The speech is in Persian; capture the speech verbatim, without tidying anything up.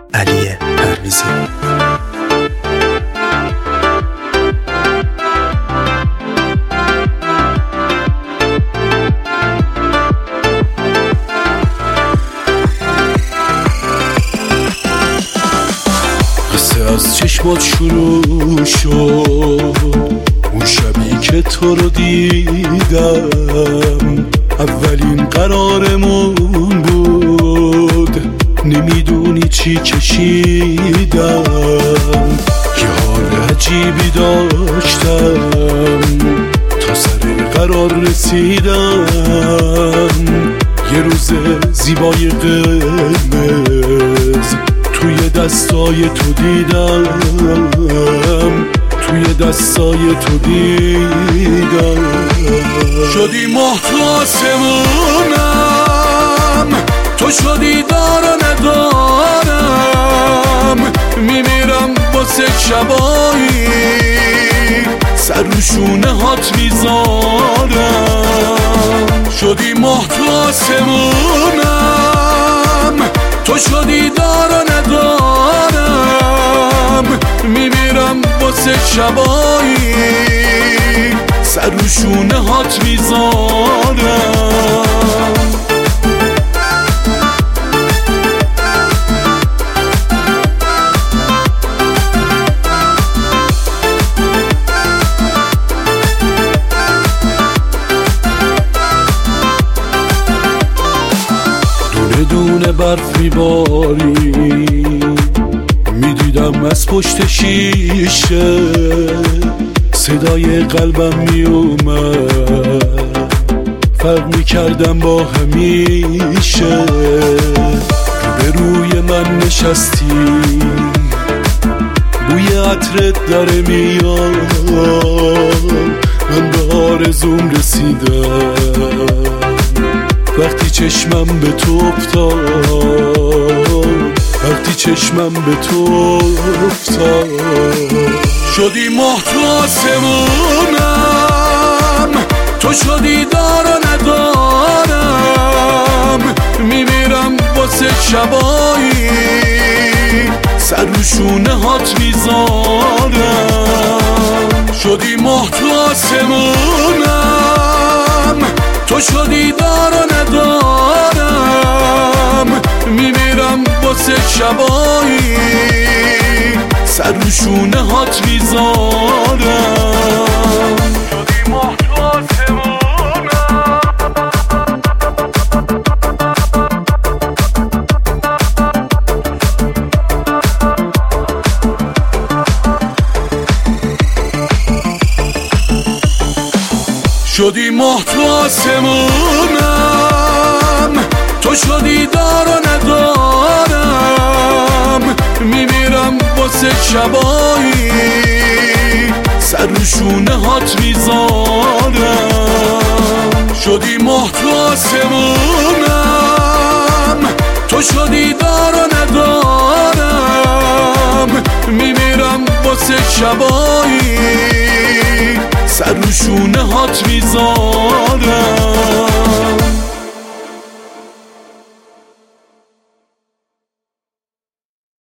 علی پرویزی. قصه از چشمات شروع شد، اون شبی که تو رو دیدم اولین قرارمون بود. نمیدونی چی کشیدم، یه حال عجیبی داشتم تا سر قرار رسیدم. یه روز زیبای قرمز توی دستای تو دیدم، توی دستای تو دیدم. شدی ماه تو آسمونم، تو شدی دار و ندارم. میمیرم واسه شبایی سر رو شونه هات میذارم. شدی ماه تو آسمونم، تو شدی دار و ندارم. میمیرم واسه شبایی سر رو شونه هات میذارم. دونه برف میباری، میدیدم از پشت شیشه صدای قلبم میومد. فرق میکردم با همیشه. به روی من نشستی، بوی عطرت داره میاد. من به آرزوم رسیدم وقتی چشمم به تو افتاد، وقتی چشمم به تو افتاد. شدی ماه تو آسمونم، تو شدی دار و ندارم. میمیرم واسه شبایی سر رو شونه هات میذارم. شدی ماه تو آسمونم، تو شدی دار و ندارم. میمیرم واسه شبایی سر رو شونه هات میذارم. شدی ماه تو آسمونم، شدی ماه تو آسمونم، تو شدی دار و ندارم. میمیرم واسه شبایی سر رو شونه هات میذارم. شدی ماه تو آسمونم، تو شدی دار و ندارم. میمیرم واسه شبایی سر رو شونه هات میذارم.